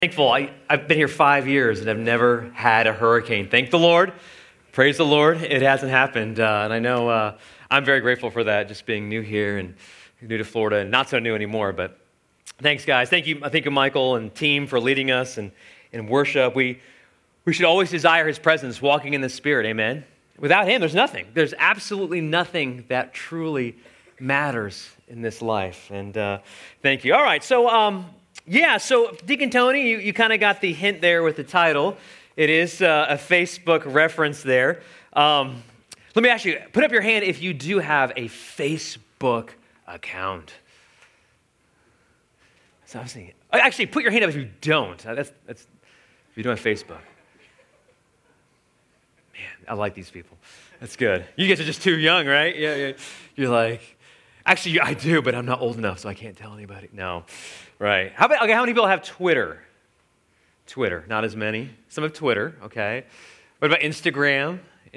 Thankful. I've been here 5 years and I've never had a hurricane. Thank the Lord. Praise the Lord. It hasn't happened. And I know I'm very grateful for that, just being new here and new to Florida and not so new anymore. But thanks, guys. Thank you, Michael and team, for leading us in worship. We should always desire his presence, walking in the Spirit. Amen. Without him, there's nothing. There's absolutely nothing that truly matters in this life. And thank you. All right. So Deacon Tony, you kind of got the hint there with the title. It is a Facebook reference there. Let me ask you, put up your hand if you do have a Facebook account. So I was thinking, actually, put your hand up if you don't. That's if you don't have Facebook. Man, I like these people. That's good. You guys are just too young, right? Yeah. You're like, actually, I do, but I'm not old enough, so I can't tell anybody. No. Right. How many people have Twitter? Twitter, not as many. Some have Twitter, okay. What about Instagram?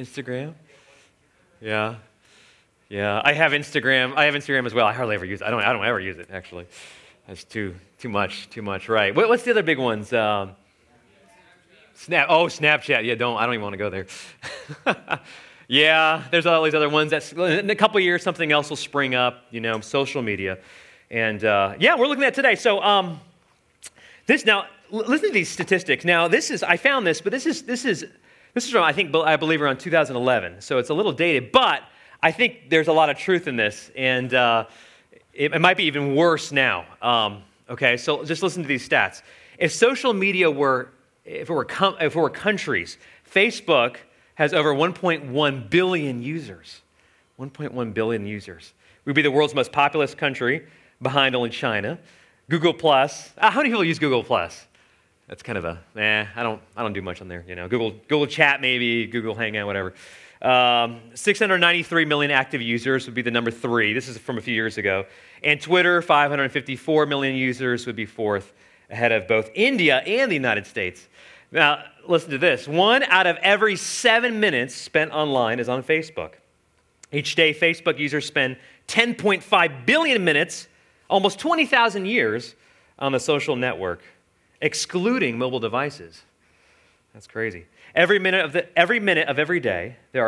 Yeah. I have Instagram as well. I hardly ever use it. I don't ever use it, actually. That's too much, right. What's the other big ones? Snapchat. Yeah, I don't even want to go there. Yeah, there's all these other ones. In a couple of years, something else will spring up, social media. And we're looking at today. So now, listen to these statistics. Now, I found this, but this is from, I believe around 2011. So it's a little dated, but I think there's a lot of truth in this, and it might be even worse now. Okay, so just listen to these stats. If social media were countries, Facebook has over 1.1 billion users. 1.1 billion users. We'd be the world's most populous country, behind only China. Google Plus. How many people use Google Plus? That's kind of I don't do much on there. Google Chat maybe, Google Hangout, whatever. 693 million active users would be the number 3. This is from a few years ago. And Twitter, 554 million users would be 4th, ahead of both India and the United States. Now, listen to this. 1 out of every 7 minutes spent online is on Facebook. Each day, Facebook users spend 10.5 billion minutes, almost 20,000 years, on the social network, excluding mobile devices. That's crazy. Every minute of every day, there are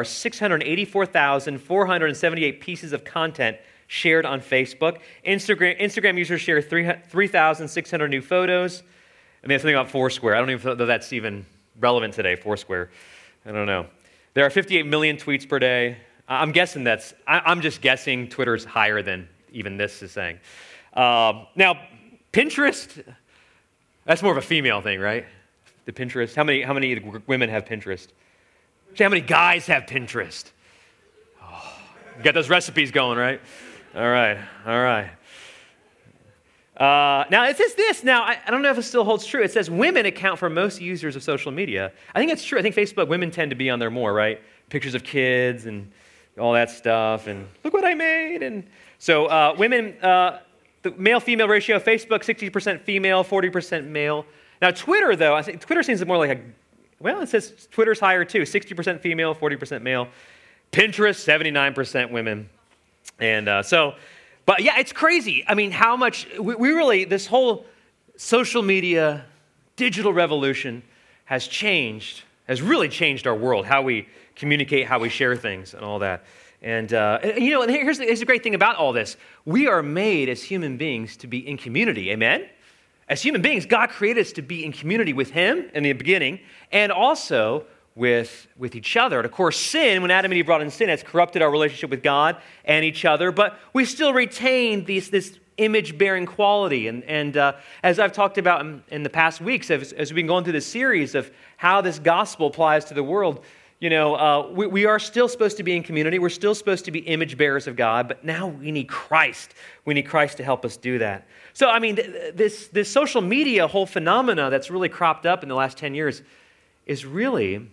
684,478 pieces of content shared on Facebook. Instagram users share 3,600 new photos. And they have something about Foursquare. I don't even know that's even relevant today, Foursquare. I don't know. There are 58 million tweets per day. I'm just guessing Twitter's higher than even this is saying. Now, Pinterest, that's more of a female thing, right? The Pinterest. How many women have Pinterest? How many guys have Pinterest? Oh, you got those recipes going, right? All right. Now, it says this. Now, I don't know if it still holds true. It says women account for most users of social media. I think it's true. I think Facebook, women tend to be on there more, right? Pictures of kids and all that stuff, and look what I made. And so women, the male-female ratio, Facebook, 60% female, 40% male. Now, Twitter, though, I think Twitter seems more like it says Twitter's higher, too, 60% female, 40% male. Pinterest, 79% women. And but yeah, it's crazy. I mean, how much, we really, this whole social media, digital revolution has really changed our world, how we communicate, how we share things and all that. And here's the great thing about all this. We are made as human beings to be in community, amen? As human beings, God created us to be in community with him in the beginning and also with each other. And of course, sin, when Adam and Eve brought in sin, has corrupted our relationship with God and each other, but we still retain this image-bearing quality. And as I've talked about in the past weeks, as we've been going through this series of how this gospel applies to the world, we are still supposed to be in community. We're still supposed to be image bearers of God, but now we need Christ. We need Christ to help us do that. So, I mean, this social media whole phenomena that's really cropped up in the last 10 years is really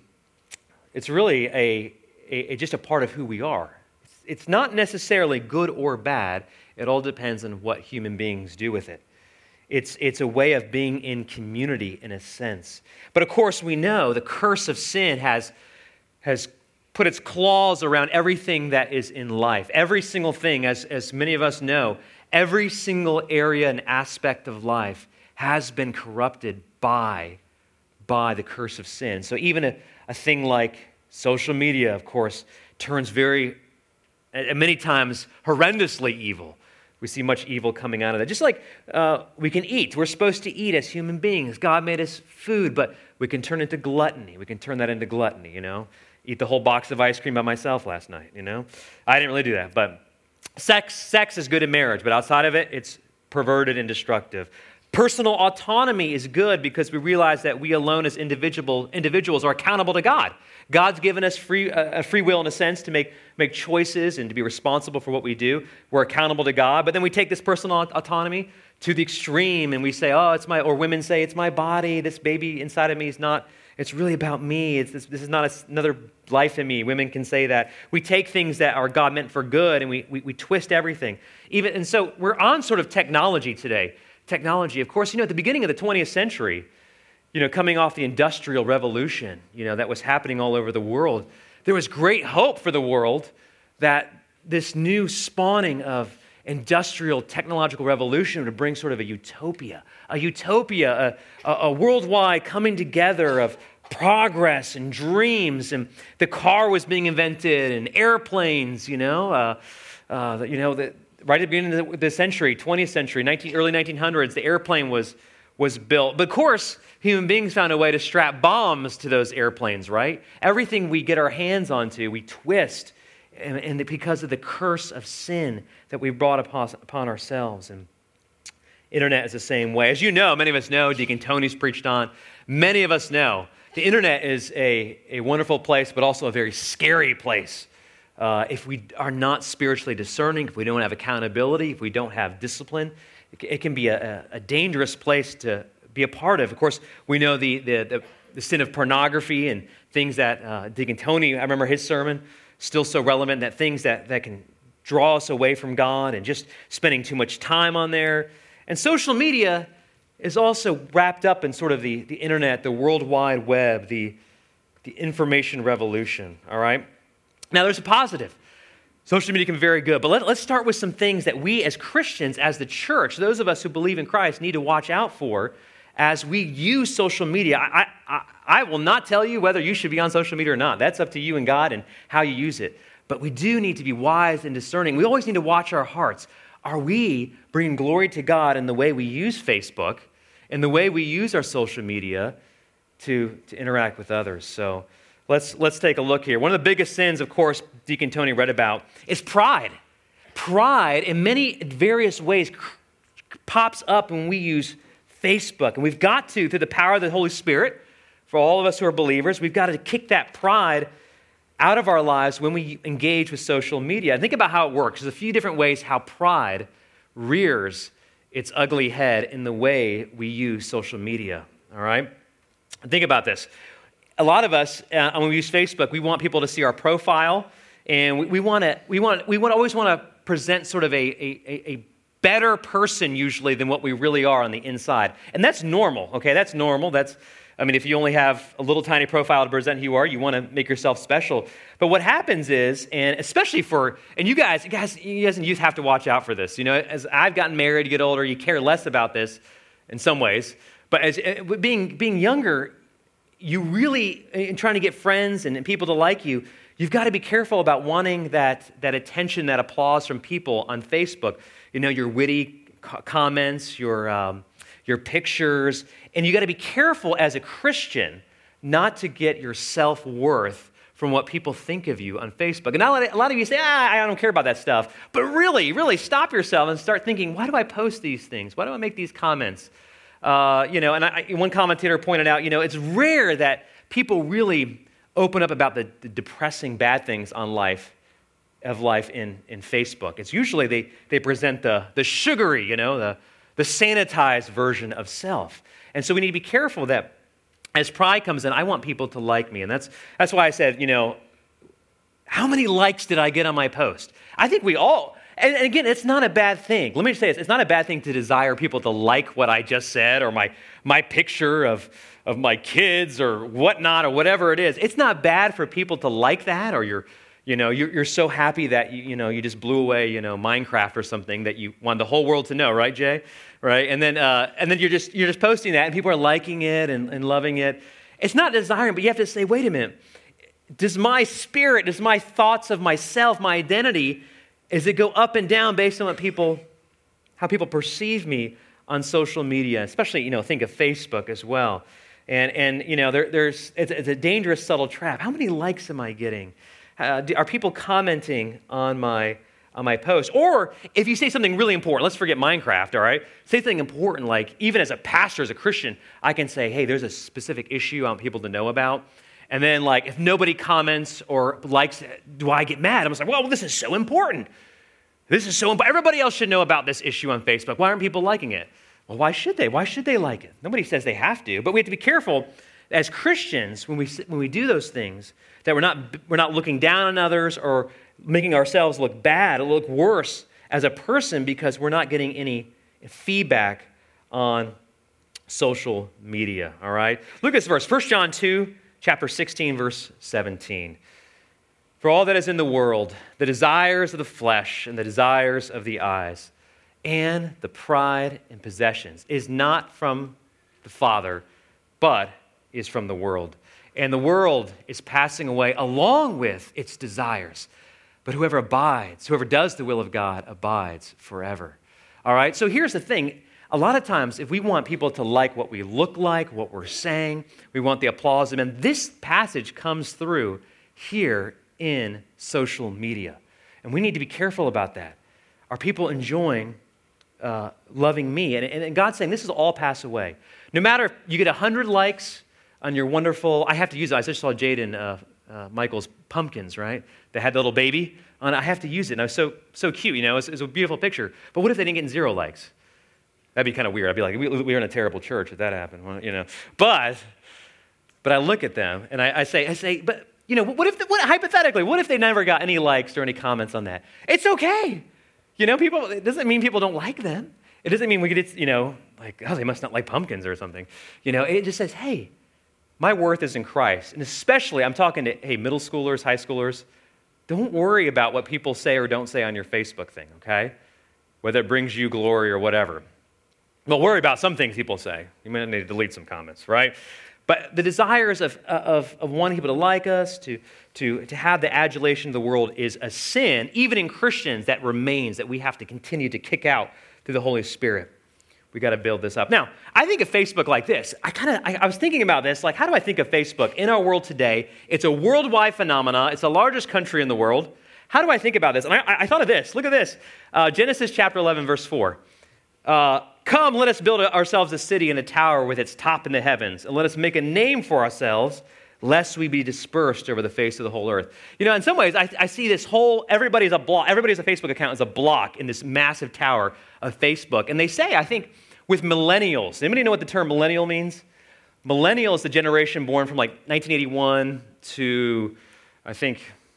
just a part of who we are. It's not necessarily good or bad. It all depends on what human beings do with it. It's a way of being in community in a sense. But of course, we know the curse of sin has put its claws around everything that is in life. Every single thing, as many of us know, every single area and aspect of life has been corrupted by the curse of sin. So even a thing like social media, of course, turns many times horrendously evil. We see much evil coming out of that. Just like we can eat. We're supposed to eat as human beings. God made us food, but we can turn into gluttony. We can turn that into gluttony, Eat the whole box of ice cream by myself last night, I didn't really do that, but sex is good in marriage, but outside of it, it's perverted and destructive. Personal autonomy is good because we realize that we alone as individuals are accountable to God. God's given us free will in a sense to make choices and to be responsible for what we do. We're accountable to God, but then we take this personal autonomy to the extreme and we say, or women say, it's my body, this baby inside of me is not, it's really about me. This is not another life in me. Women can say that. We take things that are God meant for good and we twist everything. And so we're on sort of technology today. Technology, of course, at the beginning of the 20th century, coming off the Industrial Revolution, that was happening all over the world, there was great hope for the world that this new spawning of industrial technological revolution would bring sort of a utopia, a worldwide coming together of progress and dreams, and the car was being invented and airplanes, right at the beginning of the century, 20th century, early 1900s, the airplane was built. But of course, human beings found a way to strap bombs to those airplanes, right? Everything we get our hands onto, we twist, and because of the curse of sin that we brought upon ourselves. And internet is the same way. As you know, many of us know, Deacon Tony's preached on, many of us know, the internet is a wonderful place, but also a very scary place. If we are not spiritually discerning, if we don't have accountability, if we don't have discipline, it can be a dangerous place to be a part of. Of course, we know the sin of pornography and things that Deacon Tony, I remember his sermon, still so relevant, that things that can draw us away from God and just spending too much time on there. And social media is also wrapped up in sort of the internet, the World Wide Web, the information revolution, all right? Now, there's a positive. Social media can be very good, but let's start with some things that we as Christians, as the church, those of us who believe in Christ, need to watch out for as we use social media. I will not tell you whether you should be on social media or not. That's up to you and God and how you use it. But we do need to be wise and discerning. We always need to watch our hearts. Are we bringing glory to God in the way we use Facebook, in the way we use our social media to interact with others? So Let's take a look here. One of the biggest sins, of course, Deacon Tony read about, is pride. Pride, in many various ways, pops up when we use Facebook. And we've got to, through the power of the Holy Spirit, for all of us who are believers, we've got to kick that pride out of our lives when we engage with social media. And think about how it works. There's a few different ways how pride rears its ugly head in the way we use social media. All right? Think about this. A lot of us, when we use Facebook, we want people to see our profile, and we always want to present sort of a better person usually than what we really are on the inside, and that's normal. Okay, that's normal. If you only have a little tiny profile to present who you are, you want to make yourself special. But what happens is, and especially you guys and youth have to watch out for this. As I've gotten married, you get older, you care less about this in some ways. But as being younger, you really, in trying to get friends and people to like you, you've got to be careful about wanting that attention, that applause from people on Facebook. Your witty comments, your pictures, and you got to be careful as a Christian not to get your self-worth from what people think of you on Facebook. And a lot of you say, I don't care about that stuff. But really stop yourself and start thinking, why do I post these things? Why do I make these comments? One commentator pointed out, it's rare that people really open up about the depressing bad things of life in Facebook. It's usually they present the sugary, the sanitized version of self. And so we need to be careful that as pride comes in, I want people to like me. And that's why I said, how many likes did I get on my post? I think we all... And again, it's not a bad thing. Let me just say this. It's not a bad thing to desire people to like what I just said or my picture of my kids or whatnot or whatever it is. It's not bad for people to like that or your You're so happy that you just blew away, Minecraft or something that you want the whole world to know, right, Jay? Right? And then you're just posting that, and people are liking it and loving it. It's not desiring, but you have to say, wait a minute. Does my spirit, does my thoughts of myself, my identity, does it go up and down based on how people perceive me on social media? Especially, think of Facebook as well. And it's a dangerous, subtle trap. How many likes am I getting? Are people commenting on my post? Or if you say something really important, let's forget Minecraft, all right? Say something important, like even as a pastor, as a Christian, I can say, hey, there's a specific issue I want people to know about. And then, if nobody comments or likes it, do I get mad? I'm just like, well, this is so important. This is so important. Everybody else should know about this issue on Facebook. Why aren't people liking it? Well, why should they? Why should they like it? Nobody says they have to, but we have to be careful as Christians when we do those things that we're not looking down on others or making ourselves look bad or look worse as a person because we're not getting any feedback on social media. All right, look at this verse, 1 John 2. Chapter 16, verse 17. For all that is in the world, the desires of the flesh and the desires of the eyes, and the pride and possessions is not from the Father, but is from the world. And the world is passing away along with its desires. But whoever does the will of God, abides forever. All right, so here's the thing. A lot of times, if we want people to like what we look like, what we're saying, we want the applause, and this passage comes through here in social media. And we need to be careful about that. Are people enjoying loving me? And God's saying this is all pass away. No matter if you get 100 likes on your wonderful, I have to use it. I just saw Jaden Michael's pumpkins, right? They had the little baby on it. I have to use it. And it was so cute, It's a beautiful picture. But what if they didn't get 0 likes? That'd be kind of weird. I'd be like, we were in a terrible church if that happened, But I look at them and I say, but hypothetically, what if they never got any likes or any comments on that? It's okay. People. It doesn't mean people don't like them. It doesn't mean we get, they must not like pumpkins or something. It just says, hey, my worth is in Christ, and especially I'm talking to middle schoolers, high schoolers. Don't worry about what people say or don't say on your Facebook thing, okay? Whether it brings you glory or whatever. Well, worry about some things people say. You might need to delete some comments, right? But the desires of wanting people to like us, to have the adulation of the world is a sin, even in Christians, that remains, that we have to continue to kick out through the Holy Spirit. We got to build this up. Now, I think of Facebook like this. I was thinking about this, how do I think of Facebook in our world today? It's a worldwide phenomenon. It's the largest country in the world. How do I think about this? And I thought of this. Look at this. Genesis chapter 11, verse 4. Come, let us build ourselves a city and a tower with its top in the heavens, and let us make a name for ourselves, lest we be dispersed over the face of the whole earth. In some ways, I see this whole, everybody's a Facebook account is a block in this massive tower of Facebook. And they say, I think, with millennials. Anybody know what the term millennial means? Millennial is the generation born from 1981 to, I think,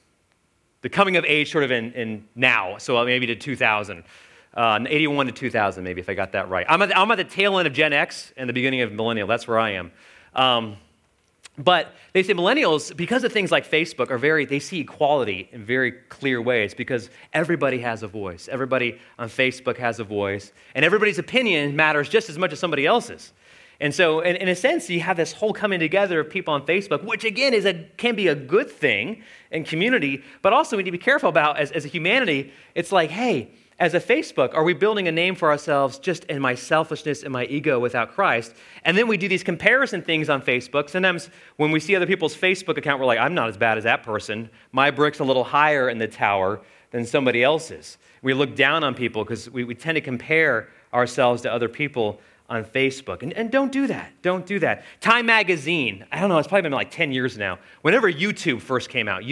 the coming of age sort of in now, so maybe to 2000. 81 to 2000, maybe, if I got that right. I'm at the tail end of Gen X and the beginning of millennial. That's where I am. But they say millennials, because of things like Facebook, they see equality in very clear ways because everybody has a voice. Everybody on Facebook has a voice. And everybody's opinion matters just as much as somebody else's. And so, in a sense, you have this whole coming together of people on Facebook, which, again, can be a good thing in community, but also we need to be careful about, as a humanity, it's like, hey, as a Facebook, are we building a name for ourselves just in my selfishness and my ego without Christ? And then we do these comparison things on Facebook. Sometimes when we see other people's Facebook account, we're like, I'm not as bad as that person. My brick's a little higher in the tower than somebody else's. We look down on people because we tend to compare ourselves to other people on Facebook. And don't do that. Don't do that. Time Magazine, I don't know, it's probably been 10 years now. Whenever YouTube first came out,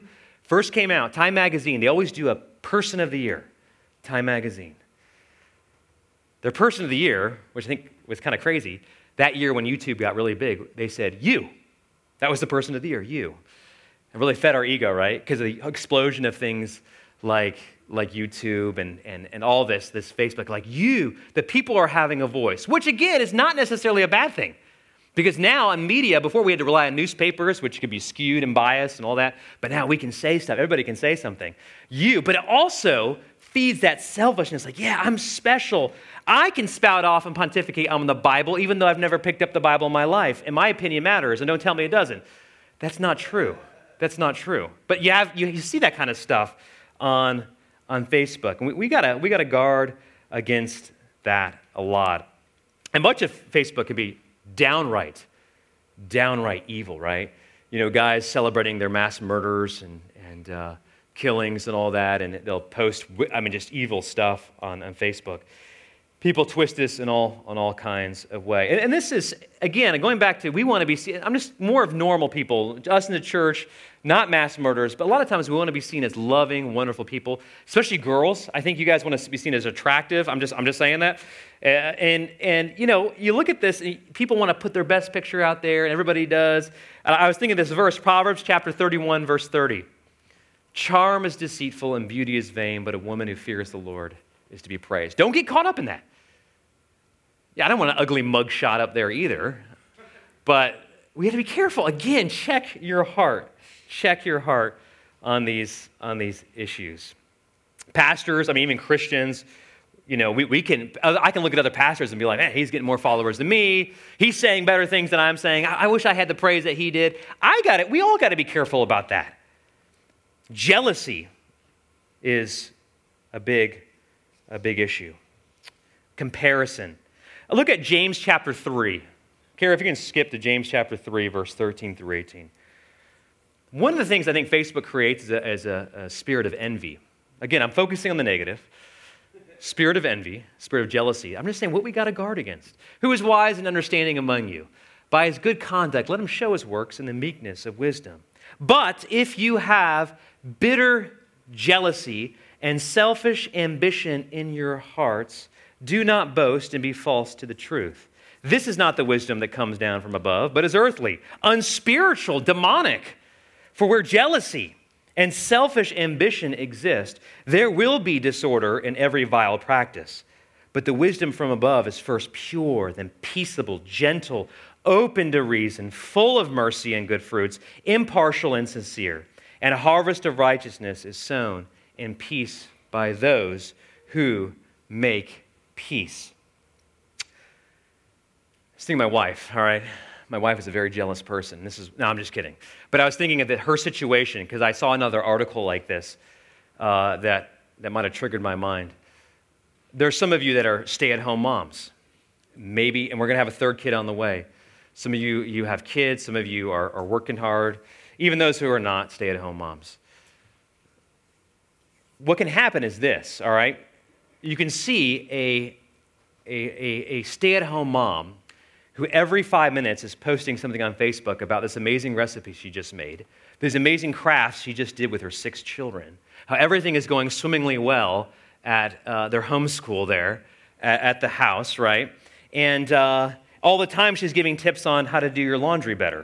Time Magazine, they always do a Person of the Year. Time Magazine. Their Person of the Year, which I think was kind of crazy, that year when YouTube got really big, they said, you. That was the Person of the Year, you. It really fed our ego, right? Because of the explosion of things like YouTube and all this Facebook. The people are having a voice, which again is not necessarily a bad thing. Because now in media, before we had to rely on newspapers, which could be skewed and biased and all that, but now we can say stuff. Everybody can say something. But it also feeds that selfishness, like, yeah, I'm special. I can spout off and pontificate on the Bible, even though I've never picked up the Bible in my life, and my opinion matters, and don't tell me it doesn't. That's not true. That's not true. But you see that kind of stuff on Facebook, and we gotta guard against that a lot. And much of Facebook can be downright evil, right? Guys celebrating their mass murders and killings and all that, and they'll post, just evil stuff on Facebook. People twist this in all kinds of ways. And this is, again, going back to, we want to be seen, I'm just more of normal people, us in the church, not mass murderers, but a lot of times we want to be seen as loving, wonderful people, especially girls. I think you guys want to be seen as attractive. I'm just saying that. And you look at this, and people want to put their best picture out there, and everybody does. I was thinking of this verse, Proverbs chapter 31, verse 30. Charm is deceitful and beauty is vain, but a woman who fears the Lord is to be praised. Don't get caught up in that. Yeah, I don't want an ugly mugshot up there either, but we have to be careful. Again, check your heart. Check your heart on these issues. Pastors, even Christians, I can look at other pastors and be like, hey, he's getting more followers than me. He's saying better things than I'm saying. I wish I had the praise that he did. We all got to be careful about that. Jealousy is a big issue. Comparison. Look at James chapter 3. Kara, if you can skip to James chapter 3, verse 13 through 18. One of the things I think Facebook creates is a spirit of envy. Again, I'm focusing on the negative. Spirit of envy, spirit of jealousy. I'm just saying what we got to guard against. Who is wise and understanding among you? By his good conduct, let him show his works in the meekness of wisdom. But if you have bitter jealousy and selfish ambition in your hearts, do not boast and be false to the truth. This is not the wisdom that comes down from above, but is earthly, unspiritual, demonic. For where jealousy and selfish ambition exist, there will be disorder in every vile practice. But the wisdom from above is first pure, then peaceable, gentle, open to reason, full of mercy and good fruits, impartial and sincere. And a harvest of righteousness is sown in peace by those who make peace. I was thinking of my wife, all right? My wife is a very jealous person. No, I'm just kidding. But I was thinking of her situation, because I saw another article like this that might have triggered my mind. There's some of you that are stay-at-home moms, maybe, and we're going to have a third kid on the way. Some of you have kids. Some of you are working hard, even those who are not stay-at-home moms. What can happen is this, all right? You can see a stay-at-home mom who every 5 minutes is posting something on Facebook about this amazing recipe she just made, these amazing crafts she just did with her 6 children, how everything is going swimmingly well at their homeschool there at the house, right? And all the time she's giving tips on how to do your laundry better.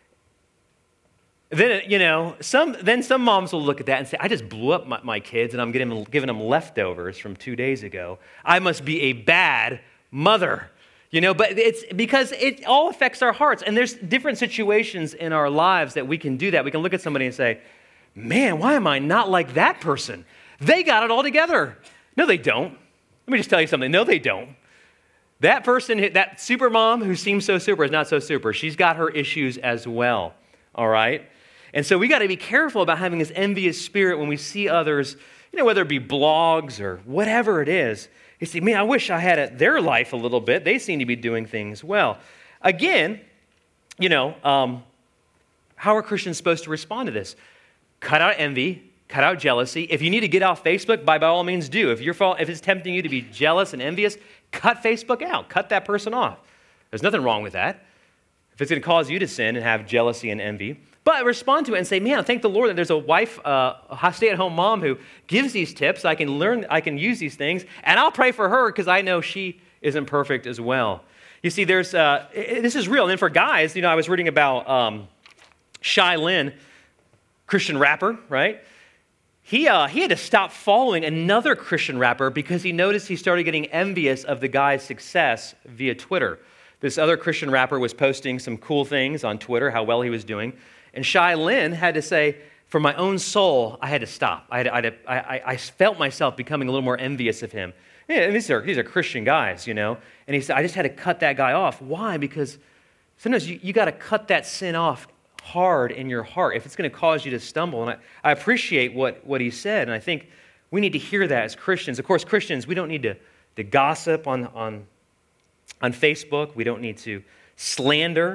Then, some moms will look at that and say, I just blew up my kids and I'm giving them leftovers from 2 days ago. I must be a bad mother. But it's because it all affects our hearts. And there's different situations in our lives that we can do that. We can look at somebody and say, man, why am I not like that person? They got it all together. No, they don't. Let me just tell you something. No, they don't. That person, that super mom who seems so super is not so super. She's got her issues as well, all right? And so we got to be careful about having this envious spirit when we see others, whether it be blogs or whatever it is. You see, man, I wish I had their life a little bit. They seem to be doing things well. Again, how are Christians supposed to respond to this? Cut out envy, cut out jealousy. If you need to get off Facebook, by all means do. If it's tempting you to be jealous and envious, cut Facebook out. Cut that person off. There's nothing wrong with that. If it's going to cause you to sin and have jealousy and envy. But respond to it and say, man, thank the Lord that there's a wife, a stay-at-home mom who gives these tips. I can use these things, and I'll pray for her because I know she isn't perfect as well. You see, this is real. And then for guys, I was reading about Shai Linne, Christian rapper, right? He had to stop following another Christian rapper because he noticed he started getting envious of the guy's success via Twitter. This other Christian rapper was posting some cool things on Twitter, how well he was doing. And Shai Linne had to say, for my own soul, I had to stop. I felt myself becoming a little more envious of him. Yeah, and these are Christian guys, you know. And he said, I just had to cut that guy off. Why? Because sometimes you got to cut that sin off hard in your heart if it's going to cause you to stumble. And I appreciate what he said, and I think we need to hear that as Christians. Of course, Christians, we don't need to gossip on Facebook. We don't need to slander.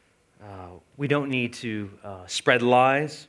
We don't need to spread lies.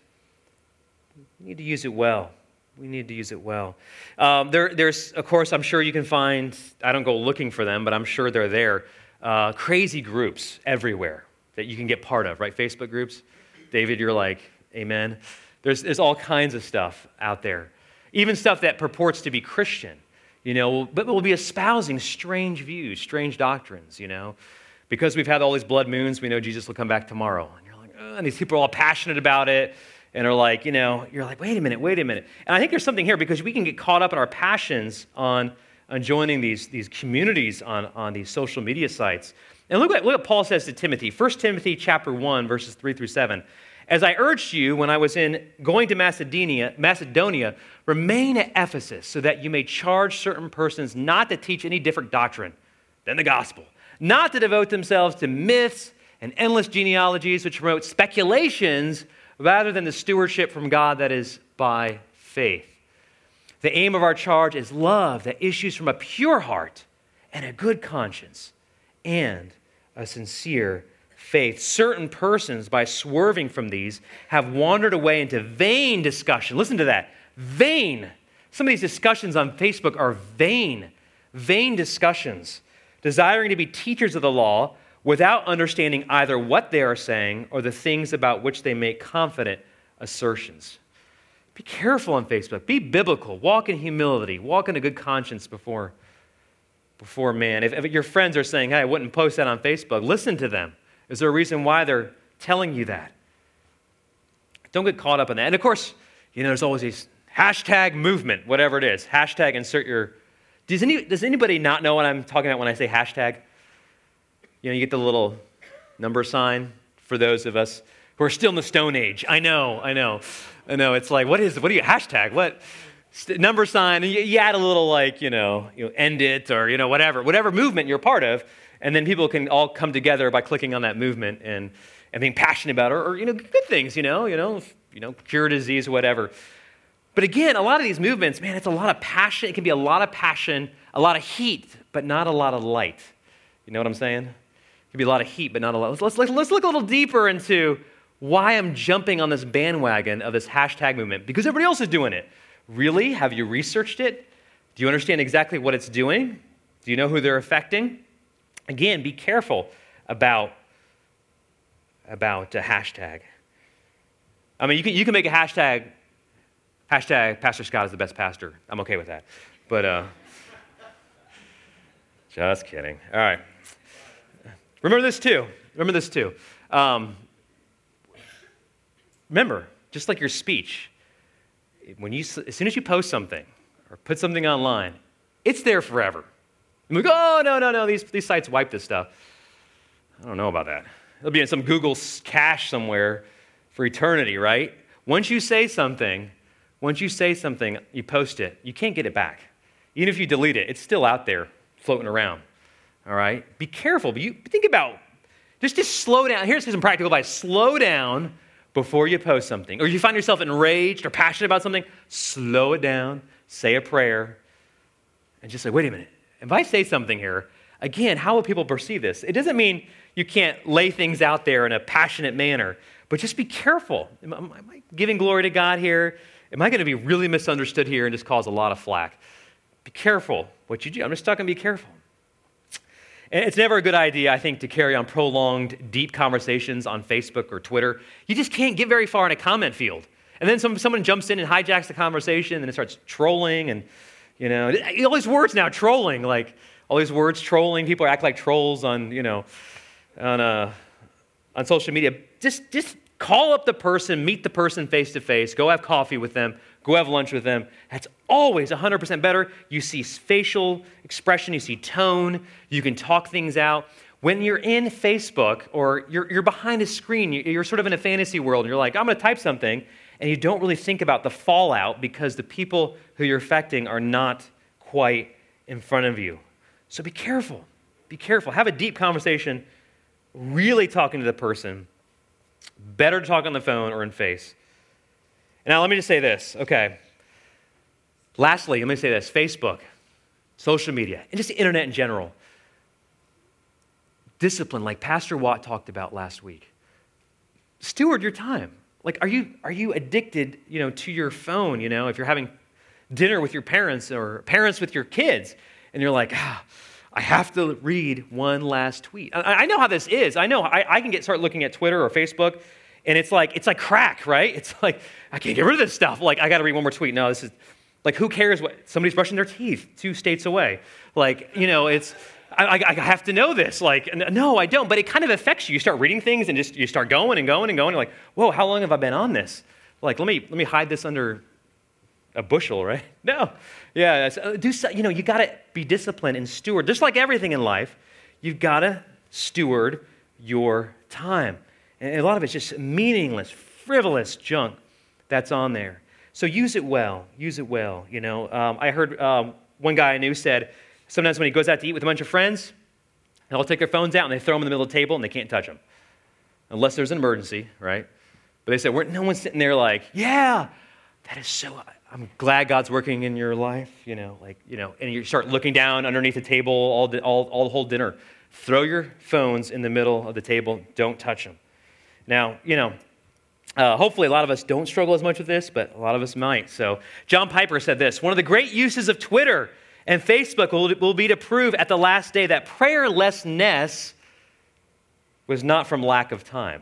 We need to use it well. We need to use it well. There's, of course, I'm sure you can find, I don't go looking for them, but I'm sure they're there, crazy groups everywhere that you can get part of, right? Facebook groups. David, you're like, amen. There's all kinds of stuff out there. Even stuff that purports to be Christian, you know, but will be espousing strange views, strange doctrines, you know. Because we've had all these blood moons, we know Jesus will come back tomorrow. And you're like, and these people are all passionate about it. And are like, you know, you're like, wait a minute. And I think there's something here because we can get caught up in our passions on joining these communities on these social media sites. And look what Paul says to Timothy. 1 Timothy chapter 1, verses 3 through 7. As I urged you when I was going to Macedonia, remain at Ephesus so that you may charge certain persons not to teach any different doctrine than the gospel, not to devote themselves to myths and endless genealogies which promote speculations rather than the stewardship from God that is by faith. The aim of our charge is love that issues from a pure heart and a good conscience and a sincere faith. Certain persons, by swerving from these, have wandered away into vain discussion. Listen to that. Vain. Some of these discussions on Facebook are vain. Vain discussions, desiring to be teachers of the law, without understanding either what they are saying or the things about which they make confident assertions. Be careful on Facebook. Be biblical. Walk in humility. Walk in a good conscience before man. If your friends are saying, hey, I wouldn't post that on Facebook, listen to them. Is there a reason why they're telling you that? Don't get caught up in that. And of course, you know, there's always these hashtag movement, whatever it is. Hashtag insert your... Does anybody not know what I'm talking about when I say hashtag? You know, you get the little number sign for those of us who are still in the Stone Age. I know. It's like, what are you, hashtag? What? Number sign, and you add a little like, you know, end it or, you know, whatever movement you're part of, and then people can all come together by clicking on that movement and being passionate about it, or you know, good things, you know, cure disease, whatever. But again, a lot of these movements, man, it's a lot of passion. It can be a lot of passion, a lot of heat, but not a lot of light. You know what I'm saying? It could be a lot of heat, but not a lot. Let's look a little deeper into why I'm jumping on this bandwagon of this hashtag movement. Because everybody else is doing it. Really? Have you researched it? Do you understand exactly what it's doing? Do you know who they're affecting? Again, be careful about a hashtag. I mean, you can make a hashtag Pastor Scott is the best pastor. I'm okay with that. But just kidding. All right. Remember this too. Remember, just like your speech, as soon as you post something or put something online, it's there forever. And we go, oh, no, these sites wipe this stuff. I don't know about that. It'll be in some Google cache somewhere for eternity, right? Once you say something, you post it, you can't get it back. Even if you delete it, it's still out there floating around. All right? Be careful. But you think about, just slow down. Here's some practical advice. Slow down before you post something. Or if you find yourself enraged or passionate about something, slow it down, say a prayer, and just say, wait a minute. If I say something here, again, how will people perceive this? It doesn't mean you can't lay things out there in a passionate manner, but just be careful. Am I giving glory to God here? Am I going to be really misunderstood here and just cause a lot of flack? Be careful what you do. I'm just talking be careful. And it's never a good idea, I think, to carry on prolonged, deep conversations on Facebook or Twitter. You just can't get very far in a comment field. And then someone jumps in and hijacks the conversation and it starts trolling and, you know, all these words now, trolling, like all these words, trolling. People act like trolls on, you know, on social media. Just call up the person, meet the person face to face, go have coffee with them, go have lunch with them. That's always 100% better. You see facial expression, you see tone, you can talk things out. When you're in Facebook or you're behind a screen, you're sort of in a fantasy world, and you're like, I'm going to type something, and you don't really think about the fallout because the people who you're affecting are not quite in front of you. So be careful. Be careful. Have a deep conversation, really talking to the person. Better to talk on the phone or in face. Now, let me just say this, okay? Lastly, let me say this. Facebook, social media, and just the internet in general. Discipline, like Pastor Watt talked about last week. Steward your time. Like, are you addicted, to your phone, if you're having dinner with your parents or parents with your kids, and you're like, I have to read one last tweet. I know how this is. I know I can start looking at Twitter or Facebook, and it's like crack, right? It's like, I can't get rid of this stuff. Like, I got to read one more tweet. No, this is, like, who cares what, somebody's brushing their teeth 2 states away. Like, it's, I have to know this. Like, no, I don't. But it kind of affects you. You start reading things, and you start going and going and going. You're like, whoa, how long have I been on this? Like, let me hide this under a bushel, right? No. Yeah, you got to be disciplined and steward. Just like everything in life, you've got to steward your time. And a lot of it's just meaningless, frivolous junk that's on there. So use it well. Use it well, I heard one guy I knew said, sometimes when he goes out to eat with a bunch of friends, they'll take their phones out and they throw them in the middle of the table and they can't touch them. Unless there's an emergency, right? But they said, no one's sitting there like, yeah, that is so, I'm glad God's working in your life, and you start looking down underneath the table all the whole dinner. Throw your phones in the middle of the table. Don't touch them. Now, hopefully a lot of us don't struggle as much with this, but a lot of us might. So John Piper said this, one of the great uses of Twitter and Facebook will be to prove at the last day that prayerlessness was not from lack of time.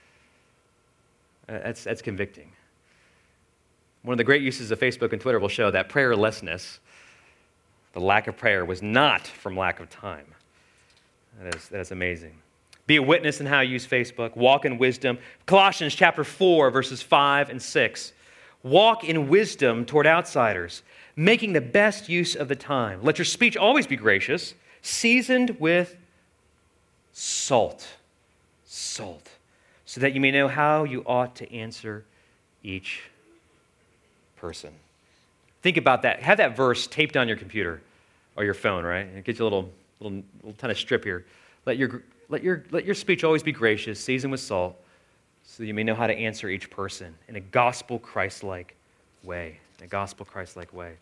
That's convicting. One of the great uses of Facebook and Twitter will show that prayerlessness, the lack of prayer, was not from lack of time. That is amazing. Be a witness in how you use Facebook. Walk in wisdom. Colossians chapter 4, verses 5 and 6. Walk in wisdom toward outsiders, making the best use of the time. Let your speech always be gracious, seasoned with salt, so that you may know how you ought to answer each person. Think about that. Have that verse taped on your computer or your phone, right? It gets you a little kind of strip here. Let your speech always be gracious, seasoned with salt, so that you may know how to answer each person in a gospel Christ-like way. In a gospel Christ-like way.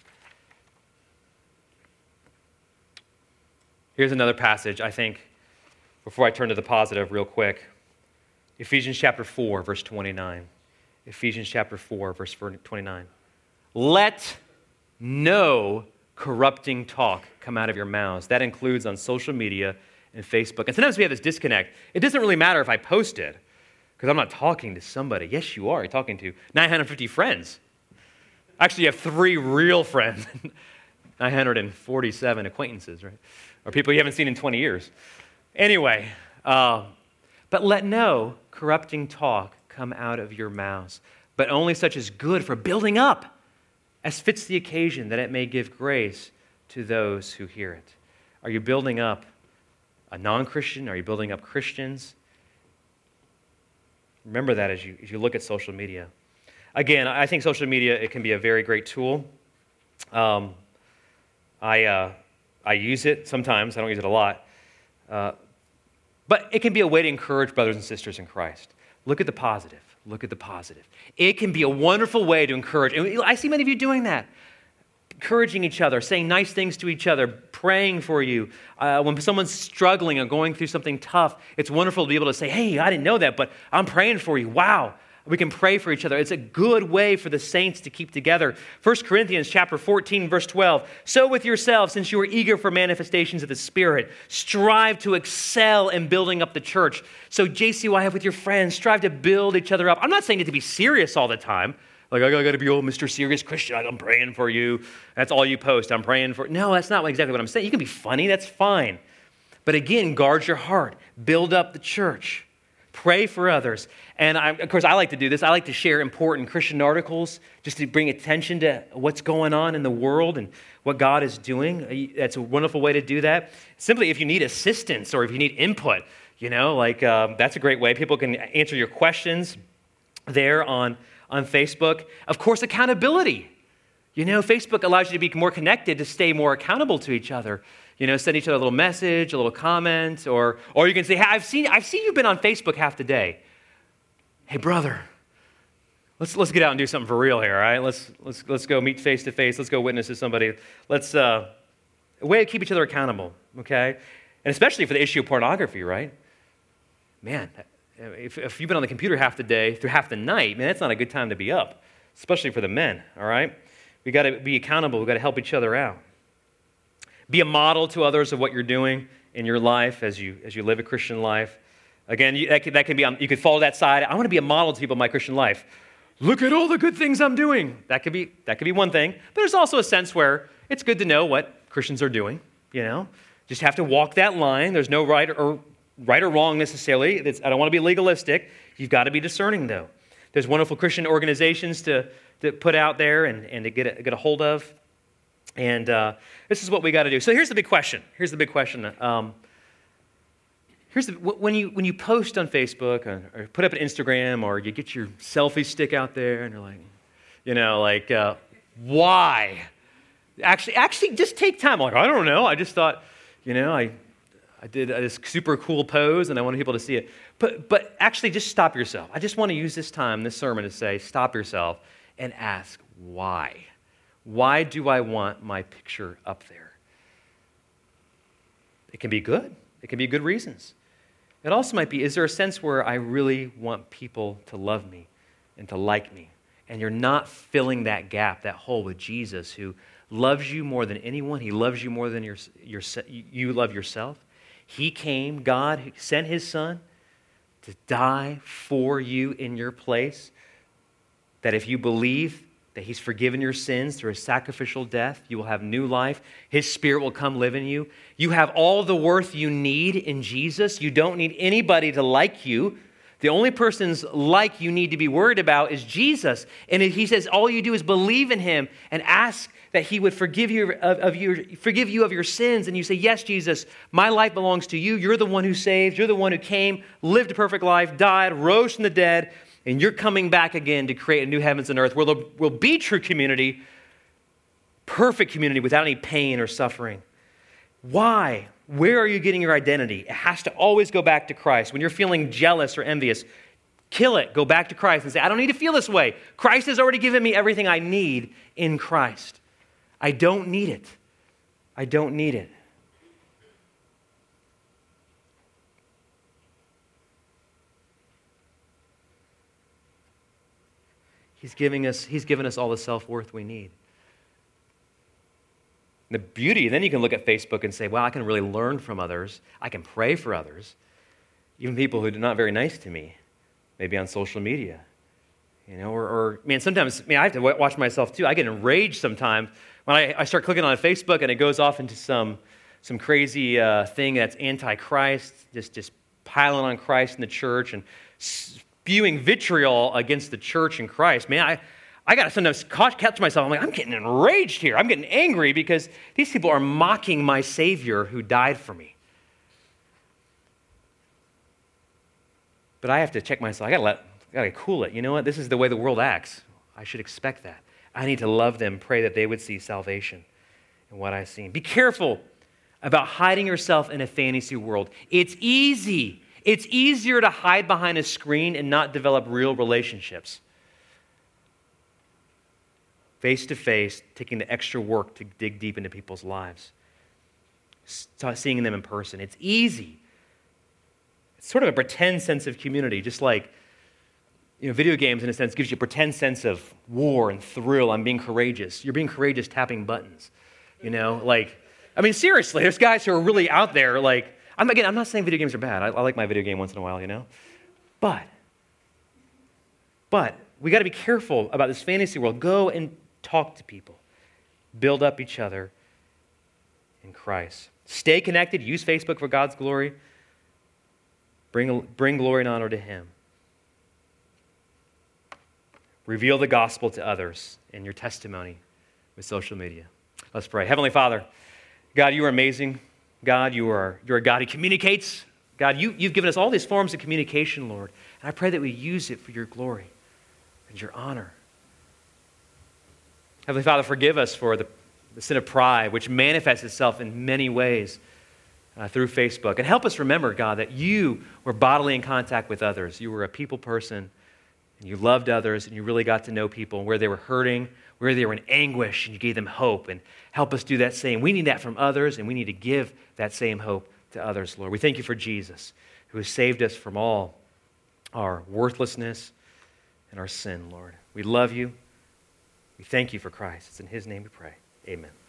Here's another passage, I think, before I turn to the positive real quick. Ephesians chapter 4, verse 29. Ephesians chapter 4, verse 29. Let no corrupting talk come out of your mouths. That includes on social media and Facebook. And sometimes we have this disconnect. It doesn't really matter if I post it, because I'm not talking to somebody. Yes, you are. You're talking to 950 friends. Actually, you have 3 real friends. 947 acquaintances, right? Or people you haven't seen in 20 years. Anyway, but let no corrupting talk come out of your mouths, but only such as good for building up, as fits the occasion, that it may give grace to those who hear it. Are you building up a non-Christian? Are you building up Christians? Remember that as you look at social media. Again, I think social media, it can be a very great tool. I use it sometimes. I don't use it a lot. But it can be a way to encourage brothers and sisters in Christ. Look at the positive. Look at the positive. It can be a wonderful way to encourage. And I see many of you doing that. Encouraging each other, saying nice things to each other, praying for you. When someone's struggling or going through something tough, it's wonderful to be able to say, hey, I didn't know that, but I'm praying for you. Wow. We can pray for each other. It's a good way for the saints to keep together. 1 Corinthians chapter 14, verse 12. So with yourselves, since you are eager for manifestations of the Spirit, strive to excel in building up the church. So JCY, with your friends, strive to build each other up. I'm not saying it to be serious all the time. Like, I got to be Mr. Serious Christian. I'm praying for you. That's all you post. I'm praying for. No, that's not exactly what I'm saying. You can be funny. That's fine. But again, guard your heart. Build up the church. Pray for others. And of course, I like to do this. I like to share important Christian articles just to bring attention to what's going on in the world and what God is doing. That's a wonderful way to do that. Simply, if you need assistance or if you need input, that's a great way. People can answer your questions there on Facebook. Of course, accountability. Facebook allows you to be more connected, to stay more accountable to each other. Send each other a little message, a little comment, or you can say, hey, I've seen you've been on Facebook half the day. Hey, brother, let's get out and do something for real here, all right? Let's go meet face to face. Let's go witness to somebody. Let's a way to keep each other accountable, okay? And especially for the issue of pornography, right? Man, if you've been on the computer half the day through half the night, man, that's not a good time to be up, especially for the men, all right? We got to be accountable. We got to help each other out. Be a model to others of what you're doing in your life as you live a Christian life. Again, that can be you could follow that side. I want to be a model to people in my Christian life. Look at all the good things I'm doing. That could be one thing. But there's also a sense where it's good to know what Christians are doing. Just have to walk that line. There's no right or wrong necessarily. I don't want to be legalistic. You've got to be discerning though. There's wonderful Christian organizations to put out there and to get a hold of. And this is what we got to do. So here's the big question. When you post on Facebook or put up an Instagram or you get your selfie stick out there and you're like, why? Actually, just take time. I don't know. I just thought, I did this super cool pose and I wanted people to see it. But actually, just stop yourself. I just want to use this sermon to say, stop yourself and ask why. Why do I want my picture up there? It can be good. It can be good reasons. It also might be, is there a sense where I really want people to love me and to like me? And you're not filling that gap, that hole with Jesus, who loves you more than anyone. He loves you more than you love yourself. He came, God sent his son to die for you in your place, that if you believe that he's forgiven your sins through a sacrificial death, you will have new life. His Spirit will come live in you. You have all the worth you need in Jesus. You don't need anybody to like you. The only person's like you need to be worried about is Jesus. And he says all you do is believe in him and ask that he would forgive you of your sins. And you say, yes, Jesus, my life belongs to you. You're the one who saved. You're the one who came, lived a perfect life, died, rose from the dead, and you're coming back again to create a new heavens and earth where there will be true community, perfect community without any pain or suffering. Why? Where are you getting your identity? It has to always go back to Christ. When you're feeling jealous or envious, kill it. Go back to Christ and say, I don't need to feel this way. Christ has already given me everything I need in Christ. I don't need it. I don't need it. He's given us all the self-worth we need. The beauty, then you can look at Facebook and say, wow, I can really learn from others. I can pray for others, even people who are not very nice to me, maybe on social media. Sometimes I have to watch myself too. I get enraged sometimes when I start clicking on Facebook and it goes off into some crazy thing that's anti-Christ, just piling on Christ and the church and spewing vitriol against the church and Christ. Man, I got to sometimes catch myself. I'm like, I'm getting enraged here. I'm getting angry because these people are mocking my Savior who died for me. But I have to check myself. I got to cool it. You know what? This is the way the world acts. I should expect that. I need to love them, pray that they would see salvation in what I've seen. Be careful about hiding yourself in a fantasy world. It's easy. It's easier to hide behind a screen and not develop real relationships. Face to face, taking the extra work to dig deep into people's lives. Seeing them in person. It's easy. It's sort of a pretend sense of community, just like video games, in a sense, gives you a pretend sense of war and thrill. I'm being courageous. You're being courageous tapping buttons. Seriously, there's guys who are really out there, I'm not saying video games are bad. I like my video game once in a while, But we got to be careful about this fantasy world. Go and talk to people. Build up each other in Christ. Stay connected. Use Facebook for God's glory. Bring glory and honor to him. Reveal the gospel to others in your testimony with social media. Let's pray. Heavenly Father, God, you are amazing. God, you're a God who communicates. God, you've given us all these forms of communication, Lord. And I pray that we use it for your glory and your honor. Heavenly Father, forgive us for the sin of pride, which manifests itself in many ways through Facebook. And help us remember, God, that you were bodily in contact with others. You were a people person, and you loved others, and you really got to know people, and where they were hurting, where they were in anguish, and you gave them hope. And help us do that same. We need that from others, and we need to give that same hope to others, Lord. We thank you for Jesus, who has saved us from all our worthlessness and our sin, Lord. We love you. We thank you for Christ. It's in his name we pray. Amen.